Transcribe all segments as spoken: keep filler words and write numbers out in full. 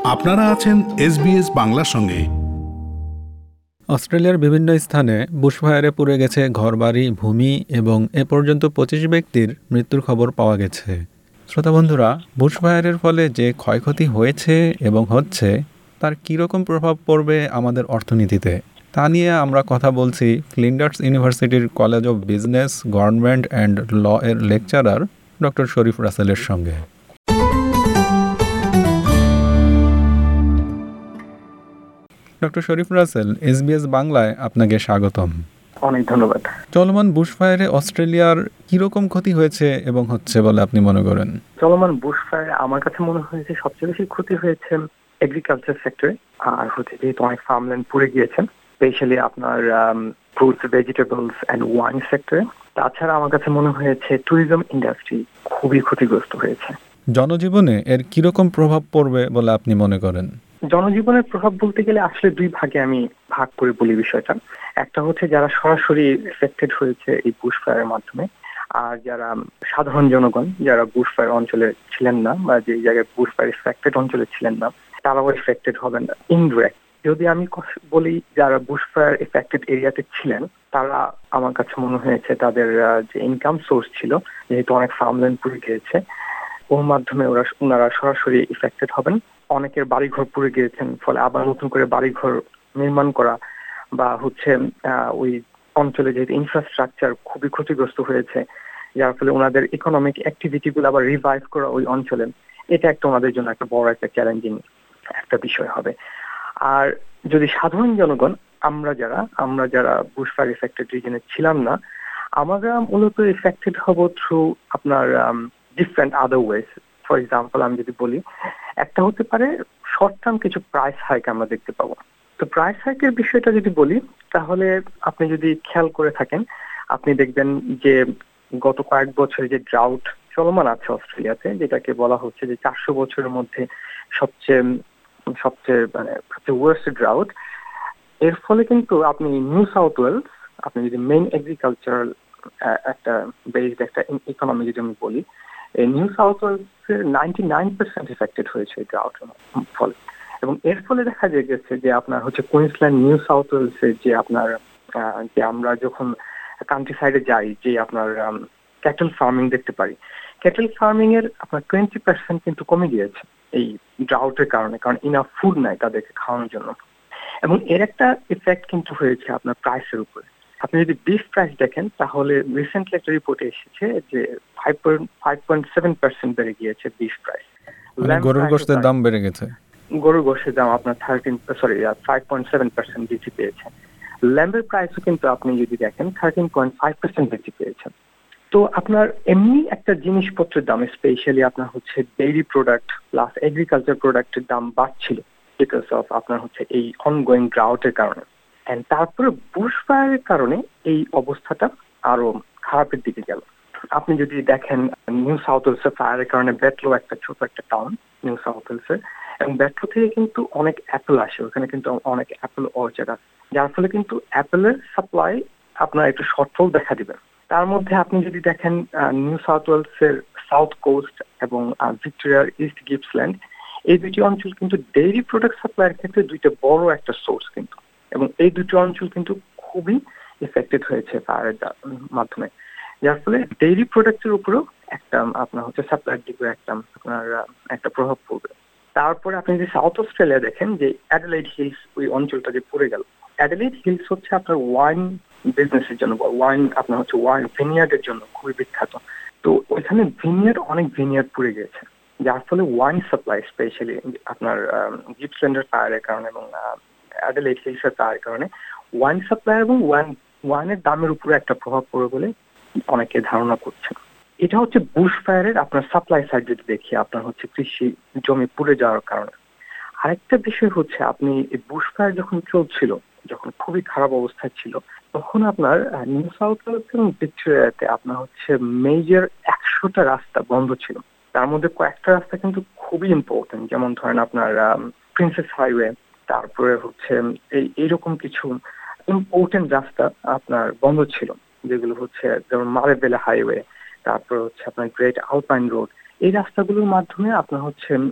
আপনারা আছেন এসবিএস বাংলার সঙ্গে। অস্ট্রেলিয়ার বিভিন্ন স্থানে বুশফায়ারে পুড়ে গেছে ঘরবাড়ি, ভূমি এবং এ পর্যন্ত পঁচিশ ব্যক্তির মৃত্যুর খবর পাওয়া গেছে। শ্রোতা বন্ধুরা, বুশফায়ারের ফলে যে ক্ষয়ক্ষতি হয়েছে এবং হচ্ছে তার কীরকম প্রভাব পড়বে আমাদের অর্থনীতিতে, তা নিয়ে আমরা কথা বলছি ফ্লিন্ডার্স ইউনিভার্সিটির college of business, government and law এর লেকচারার ডক্টর শরীফ রাসেলের সঙ্গে। ডক্টর শরীফ রাসেল, এসবিএস বাংলায় আপনাকে স্বাগতম। অনেক ধন্যবাদ। চলমান বুশফায়ারে অস্ট্রেলিয়ার কিরকম ক্ষতি হয়েছে এবং হচ্ছে বলে আপনি মনে করেন? চলমান বুশফায়ারে আমার কাছে মনে হয়েছে সবচেয়ে বেশি ক্ষতি হয়েছে এগ্রিকালচার সেক্টরে, আর হচ্ছে যেহেতু অনেক ফার্মল্যান্ড পুড়ে গিয়েছে, স্পেশালি আপনার ফ্রুটস, ভেজিটেবলস অ্যান্ড ওয়াইন সেক্টরে। তাছাড়া আমার কাছে মনে হয়েছে ট্যুরিজম ইন্ডাস্ট্রি খুবই ক্ষতিগ্রস্ত হয়েছে। জনজীবনে এর কিরকম প্রভাব পড়বে বলে আপনি মনে করেন? জনজীবনের প্রভাব বলতে গেলে আসলে দুই ভাগে আমি ভাগ করে বলি বিষয়টা। একটা হচ্ছে যারা সরাসরি এফেক্টেড হয়েছে এই বুশফায়ারের মাধ্যমে, আর যারা সাধারণ জনগণ যারা বুশফায়ার অঞ্চলে ছিলেন না বা যে জায়গায় বুশফায়ার এফেক্টেড অঞ্চলে ছিলেন না, তারাও এফেক্টেড হবেন না ইনডিরেক্ট। যদি আমি বলি যারা বুশফায়ার এফেক্টেড এরিয়াতে ছিলেন, তারা আমার কাছে মনে হয়েছে তাদের যে ইনকাম সোর্স ছিল, যেহেতু অনেক ফার্মল্যান্ড পুড়ে গিয়েছে, ওর মাধ্যমে ওরা ওনারা সরাসরি এফেক্টেড হবেন। অনেকের বাড়িঘর পুড়ে গিয়েছেন, ফলে আবার নতুন করে বাড়িঘর নির্মাণ করা বা হচ্ছে ওই অঞ্চলে যেহেতু ইনফ্রাস্ট্রাকচার খুবই ক্ষতিগ্রস্ত হয়েছে, যার ফলে ওনাদের ইকোনমিক অ্যাক্টিভিটি গুলো আবার রিভাইভ করা ওই অঞ্চলে, এটা একটা ওনাদের জন্য একটা বড় একটা চ্যালেঞ্জিং একটা বিষয় হবে। আর যদি সাধারণ জনগণ আমরা যারা আমরা যারা বুশফায়ার এফেক্টেড রিজনে ছিলাম না, আমরা মূলত এফেক্টেড হব থ্রু আপনার different other ways. For example আমি যদি বলি, একটা হতে পারে শর্ট টার্ম কিছু প্রাইস হাইক আমরা দেখতে পাবো। তো প্রাইস হাইকের বিষয়টা যদি বলি, তাহলে আপনি যদি খেয়াল করে থাকেন, আপনি দেখবেন যে গত কয়েক বছরে যে ড্রাউট চলমান আছে অস্ট্রেলিয়াতে, যেটাকে বলা হচ্ছে যে চারশো বছরের মধ্যে সবচেয়ে সবচেয়ে মানে সবচেয়ে ওয়ার্স্ট ড্রাউট। এর ফলে কিন্তু আপনি নিউ সাউথ ওয়েলস, আপনি যদি মেইন এগ্রিকালচারাল একটা বেসড একটা ইকোনমি যদি আমি বলি, এই নিউ সাউথ ওয়েলসের নাইনটি নাইন পার্সেন্ট এফেক্টেড হয়েছে এই ড্রাউটের ফলে। এবং এর ফলে দেখা গেছে যে আপনার হচ্ছে কুইন্সল্যান্ড, নিউ সাউথ ওয়েলসের যে আপনার যে আমরা যখন কান্ট্রি সাইডে যাই, যে আপনার ক্যাটেল ফার্মিং দেখতে পারি, ক্যাটেল ফার্মিং এর আপনার টোয়েন্টি পার্সেন্ট কিন্তু কমে গিয়েছে এই ড্রাউটের কারণে, কারণ ইনাফ ফুড নাই তাদেরকে খাওয়ানোর জন্য। এবং এর একটা ইফেক্ট কিন্তু হয়েছে আপনার প্রাইসের উপরে। আপনি যদি বিফ প্রাইস দেখেন, তাহলে রিসেন্টলি একটা রিপোর্টে এসেছে যে five point five point seven percent বেড়ে গিয়েছে বিফ প্রাইস। গরুর গোশতের দাম বেড়ে গেছে, গরুর গোশতের দাম আপনার thirteen sorry five point seven percent বৃদ্ধি পেয়েছে। ল্যাম্বের প্রাইসও কিন্তু আপনি যদি দেখেন থার্টিন পয়েন্ট ফাইভ পার্সেন্ট বৃদ্ধি পেয়েছে। তো আপনার এমনি একটা জিনিসপত্রের দাম, স্পেশালি আপনার হচ্ছে ডেইরি প্রোডাক্ট প্লাস এগ্রিকালচার প্রোডাক্টের দাম বাড়ছিল বিকজ অফ আপনার হচ্ছে এই অনগোয়িং ড্রাউটের কারণে। এন্ড তারপরে বুশফায়ারের কারণে এই অবস্থাটা আরো খারাপের দিকে গেল। আপনি যদি দেখেন নিউ সাউথ ওয়েলসের ফায়ারের কারণে ব্যাটলো একটা ছোট একটা টাউন নিউ সাউথ ওয়েলসের, এবং ব্যাটলো থেকে কিন্তু অনেক অ্যাপেল আসে, ওখানে কিন্তু অনেক অ্যাপেল অর্চার্ড আছে, যার ফলে কিন্তু অ্যাপেলের সাপ্লাই আপনার একটু শর্টফল দেখা দিবে। তার মধ্যে আপনি যদি দেখেন নিউ সাউথ ওয়েলসের সাউথ কোস্ট এবং ভিক্টোরিয়ার ইস্ট গিপসল্যান্ড, এই দুটি অঞ্চল কিন্তু ডেইরি প্রোডাক্ট সাপ্লাইয়ের ক্ষেত্রে দুইটা বড় একটা সোর্স কিন্তু, এবং এই দুটি অঞ্চল কিন্তু খুবই এফেক্টেড হয়েছে ফায়ারের মাধ্যমে, যার ফলে ডেইরি প্রোডাক্টের উপরেও একটা আপনার হচ্ছে সাপ্লাইয়ের দিকে একটা আপনার একটা প্রভাব পড়বে। তারপরে আপনি যদি সাউথ অস্ট্রেলিয়া দেখেন, যে অ্যাডিলেইড হিলস ওই অঞ্চলটা যে পড়ে গেল, অ্যাডিলেইড হিলস হচ্ছে আপনার ওয়াইন বিজনেসের জন্য, ওয়াইন আপনার হচ্ছে ওয়াইন ভিনিয়ার্ডের জন্য খুবই বিখ্যাত। তো ওইখানে ভিনিয়ার্ড অনেক ভিনিয়ার্ড পুড়ে গিয়েছে, যার ফলে ওয়াইন সাপ্লাই স্পেশালি আপনার গিপসল্যান্ডের ফায়ারের কারণে এবং অ্যাডিলেইড হিলসের ফায়ারের কারণে ওয়াইন সাপ্লাই এবং ওয়াইন ওয়াইনের দামের উপরে একটা প্রভাব পড়ে বলে অনেকে ধারণা করছেন। এটা হচ্ছে বুশফায়ারের আপনার সাপ্লাই সাইড যদি দেখি, আপনার হচ্ছে কৃষি জমি পুড়ে যাওয়ার কারণে। আরেকটা বিষয় হচ্ছে আপনি এই বুশফায়ার যখন চলছিল, যখন খুবই খারাপ অবস্থায় ছিল, তখন আপনার নিউ সাউথ ওয়েলস এবং ভিক্টোরিয়াতে আপনার হচ্ছে মেজর একশোটা রাস্তা বন্ধ ছিল। তার মধ্যে কয়েকটা রাস্তা কিন্তু খুবই ইম্পর্টেন্ট, যেমন ধরেন আপনার প্রিন্সেস হাইওয়ে, তারপরে হচ্ছে এই এইরকম কিছু ইম্পর্টেন্ট রাস্তা আপনার বন্ধ ছিল, যেগুলো হচ্ছে যেমন মারেবেলা হাইওয়ে, তারপর হচ্ছে আপনার গ্রেট আলপাইন রোড। এই রাস্তাগুলোর মাধ্যমে আপনার হচ্ছে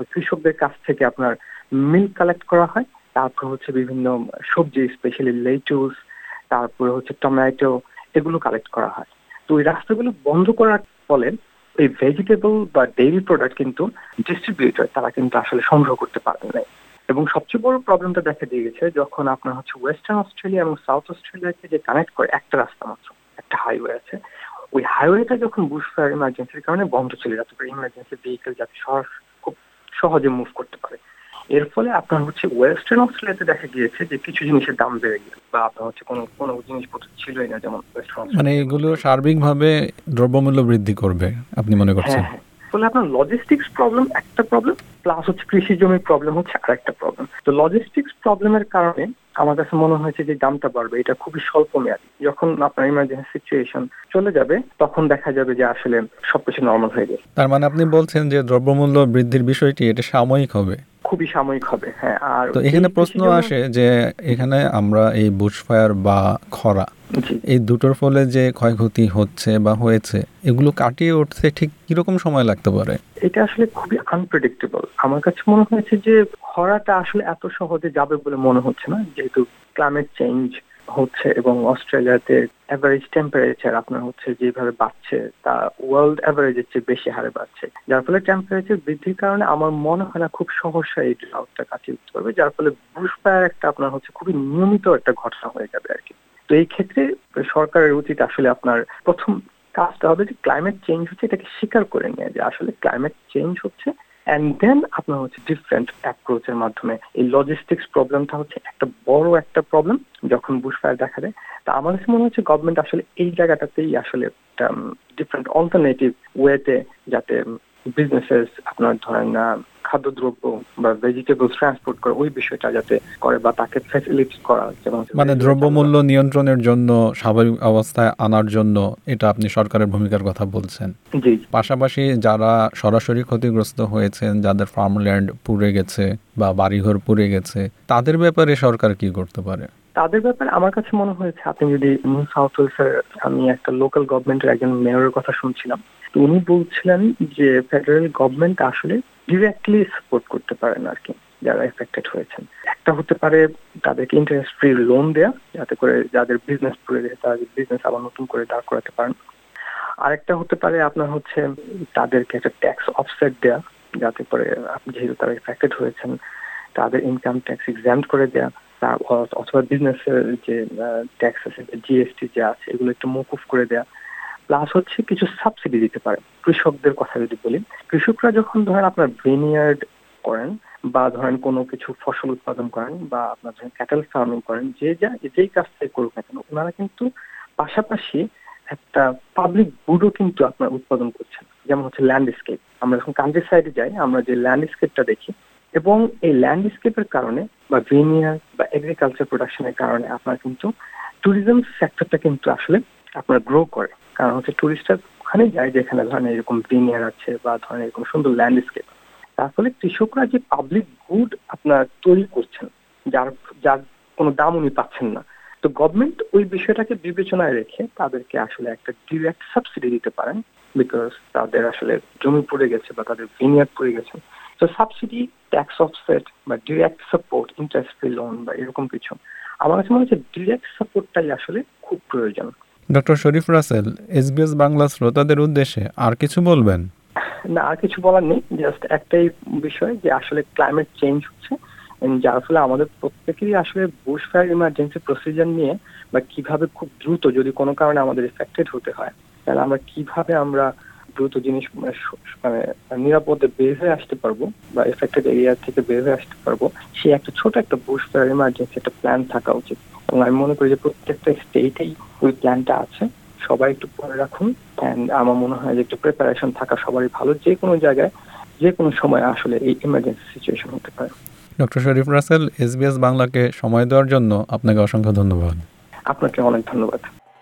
ওই কৃষকদের কাছ থেকে আপনার মিল্ক কালেক্ট করা হয়, তারপর হচ্ছে বিভিন্ন সবজি স্পেশালি লেটুস, তারপরে হচ্ছে টমেটো, এগুলো কালেক্ট করা হয়। তো ওই রাস্তাগুলো বন্ধ করার ফলে এই ভেজিটেবল বা ডেইরি প্রোডাক্ট কিন্তু ডিস্ট্রিবিউটর তারা কিন্তু আসলে সংগ্রহ করতে পারেন নাই। এবং সবচেয়ে বড় প্রবলেমটা দেখা দিয়ে গেছে যখন আপনার হচ্ছে ওয়েস্টার্ন অস্ট্রেলিয়া এবং সাউথ অস্ট্রেলিয়াকে যে কানেক্ট করে একটা রাস্তা মাত্র, একটা হাইওয়ে আছে, ওই হাইওয়েটা যখন বুশ ফায়ার ইমার্জেন্সির কারণে বন্ধ ছিল, যাতে করে ইমার্জেন্সি ভেহিকেল যাতে খুব সহজে মুভ করতে পারে। এর ফলে আপনার হচ্ছে ওয়েস্টার্ন অস্ট্রেলিয়াতে দেখা গিয়েছে যে কিছু জিনিসের দাম বেড়ে গেছে, বা আপনার হচ্ছে কোনো কোনো জিনিসপত্র ছিলই না, যেমন মানে এগুলো সার্বিকভাবে দ্রব্যমূল্য বৃদ্ধি করবে আপনি মনে করছেন? হ্যাঁ, ফলে আপনার লজিস্টিক্স প্রবলেম একটা প্রবলেম, প্লাস হচ্ছে কৃষি জমির প্রবলেম হচ্ছে আরেকটা প্রবলেম। তো লজিস্টিক্স প্রবলেমের কারণে আমার কাছে মনে হয়েছে যে দামটা বাড়বে, এটা খুবই স্বল্প মেয়াদী। যখন আপনার ইমার্জেন্সি সিচুয়েশন চলে যাবে তখন দেখা যাবে যে আসলে সবকিছু নর্মাল হয়ে যাবে। তার মানে আপনি বলছেন যে দ্রব্যমূল্য বৃদ্ধির বিষয়টি এটা সাময়িক হবে, খুবই সাময়িক হবে। হ্যাঁ, আর তো এখানে প্রশ্ন আসে যে এখানে আমরা এই বুশফায়ার বা খরা এই দুটোর ফলে যে ক্ষয়ক্ষতি হচ্ছে বা হয়েছে এগুলো কাটিয়ে উঠতে ঠিক কিরকম সময় লাগতে পারে? এটা আসলে খুবই আনপ্রেডিক্টেবল। আমার কাছে মনে হয়েছে যে খরাটা আসলে এত সহজে যাবে বলে মনে হচ্ছে না, যেহেতু ক্লাইমেট চেঞ্জ হচ্ছে এবং অস্ট্রেলিয়াতে এভারেজ টেম্পারেচার আপনার হচ্ছে যেভাবে বাড়ছে তা ওয়ার্ল্ড এভারেজের চেয়ে বেশি হারে বাড়ছে, যার ফলে টেম্পারেচার বৃদ্ধির কারণে আমার মনে হয় না খুব সহসা এই ড্রাউটটা কাটিয়ে উঠতে পারবে, যার ফলে বুশফায়ার একটা আপনার হচ্ছে খুবই নিয়মিত একটা ঘটনা হয়ে যাবে আর কি। তো এই ক্ষেত্রে সরকারের উচিত আসলে আপনার প্রথম কাজটা হবে যে ক্লাইমেট চেঞ্জ হচ্ছে এটাকে স্বীকার করে নিয়ে, যে আসলে ক্লাইমেট চেঞ্জ হচ্ছে, এন্ড দেন আপনার হচ্ছে ডিফারেন্ট অ্যাপ্রোচের মাধ্যমে এই লজিস্টিক্স প্রবলেমটা হচ্ছে একটা বড় একটা প্রবলেম যখন বুশফায়ার দেখা দেয়। তা আমার কাছে মনে হচ্ছে গভর্নমেন্ট আসলে এই জায়গাটাতেই আসলে একটা ডিফারেন্ট অল্টারনেটিভ ওয়েতে যাতে বিজনেসেস আপনার ধরেন না খাদ্যদ্রব্য বা ভেজিটেবলস ট্রান্সপোর্ট করে ওই বিষয়টা যাতে করে বা তাকে ফ্যাসিলিটি করা, যেমন মানে দ্রব্যমূল্য নিয়ন্ত্রণের জন্য স্বাভাবিক অবস্থায় আনার জন্য এটা আপনি সরকারের ভূমিকার কথা বলছেন। জি, পাশাপাশি যারা সরাসরি ক্ষতিগ্রস্ত হয়েছেন, যাদের ফার্মল্যান্ড পুড়ে গেছে বা বাড়িঘর পুড়ে গেছে, তাদের ব্যাপারে সরকার কি করতে পারে? তাদের ব্যাপারে আমার কাছে মনে হয়েছে আপনি যদি নিউ সাউথ ওয়েলসের, আমি একটা লোকাল গভর্নমেন্টের একজন মেয়রের কথা শুনছিলাম, তো উনি বলছিলেন যে ফেডারেল গভর্নমেন্ট আসলে ডিরেক্টলি সাপোর্ট করতে পারেন আর কি যারা এফেক্টেড হয়েছেন। একটা হতে পারে তাদেরকে ইন্টারেস্ট ফ্রি লোন দেয়া, যাতে করে যাদের বিজনেস পুড়ে যায় তারা বিজনেস আবার নতুন করে দাঁড় করাতে পারেন। আরেকটা হতে পারে আপনার হচ্ছে তাদেরকে একটা ট্যাক্স অফসেট দেয়া, যাতে করে যেহেতু তারা এফেক্টেড হয়েছেন তাদের ইনকাম ট্যাক্স এক্সাম্পট করে দেয়া, অথবা বিজনেসের যে ট্যাক্স আছে জিএসটি যা আছে এগুলো একটু মকুফ করে দেয়া। প্লাস হচ্ছে কিছু সাবসিডি দিতে পারে। কৃষকদের কথা যদি বলি, কৃষকরা যখন ধরেন আপনার ভিনিয়ার্ড করেন বা ধরেন কোনো কিছু ফসল উৎপাদন করেন বা আপনার ধরেন ক্যাটেল ফার্মিং করেন, যে যা যেই কাজটাই করুক না কেন, ওনারা কিন্তু পাশাপাশি একটা পাবলিক গুডও কিন্তু আপনার উৎপাদন করছেন, যেমন হচ্ছে ল্যান্ডস্কেপ। আমরা যখন কান্ট্রি সাইডে যাই আমরা যে ল্যান্ডস্কেপটা দেখি, এবং এই ল্যান্ডস্কেপের কারণে বা ভিনিয়ার বা এগ্রিকালচার প্রোডাকশনের কারণে আপনার কিন্তু ট্যুরিজম সেক্টরটা কিন্তু আসলে আপনার গ্রো করে। কারণ হচ্ছে টুরিস্টরা ওখানে যায় যেখানে ধরেন এরকম ভিনিয়ার আছে বা ধরেন এরকম সুন্দর ল্যান্ডস্কেপ। তার ফলে কৃষকরা যে পাবলিক গুড আপনার তৈরি করছেন, যার যার কোনো দাম উনি পাচ্ছেন না, তো গভর্নমেন্ট ওই বিষয়টাকে বিবেচনায় রেখে তাদেরকে আসলে একটা ডিরেক্ট সাবসিডি দিতে পারেন, বিকজ তাদের আসলে জমি পড়ে গেছে বা তাদের ভিনিয়ার পড়ে গেছে। তো সাবসিডি, ট্যাক্স অফসেট বা direct support, interest free loan বা এরকম কিছু, আমার কাছে মনে হচ্ছে ডিরেক্ট সাপোর্টটাই আসলে খুব প্রয়োজন। ডক্টর শরীফ রাসেল, এসবিএস বাংলা শ্রোতাদের উদ্দেশ্যে আর কিছু বলবেন? না, আর কিছু বলার নেই, জাস্ট একটাই বিষয় যে আসলে ক্লাইমেট চেঞ্জ হচ্ছে, যার ফলে আমাদের প্রত্যেকেরই আসলে বুশফায়ার ইমার্জেন্সি প্রসিজার নিয়ে বা কিভাবে খুব দ্রুত যদি কোনো কারণে আমাদের এফেক্টেড হতে হয় তাহলে আমরা কিভাবে আমরা দ্রুত জিনিস মানে নিরাপদে বের হয়ে আসতে পারবো বা এফেক্টেড এরিয়া থেকে বের হয়ে আসতে পারবো, সেই একটা ছোট একটা বুশফায়ার ইমার্জেন্সি একটা প্ল্যান থাকা উচিত। এবং আমি মনে করি যে প্রত্যেকটা স্টেটেই ওই প্ল্যানটা আছে, সবাই একটু পরে রাখুন। অ্যান্ড আমার মনে হয় যে একটু প্রিপারেশন থাকা সবারই ভালো, যে কোনো জায়গায় যে কোনো সময় আসলে এই ইমার্জেন্সি সিচুয়েশন হতে পারে। ডক্টর শরীফ রাসেল, এসবিএস বাংলাকে সময় দেওয়ার জন্য আপনাকে অসংখ্য ধন্যবাদ। আপনাকে অনেক ধন্যবাদ।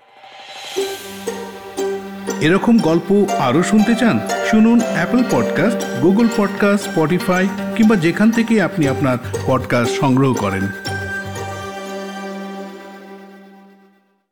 এরকম গল্প আরও শুনতে চান? শুনুন Apple podcast, Google podcast, Spotify কিংবা যেখান থেকে আপনি আপনার পডকাস্ট সংগ্রহ করেন।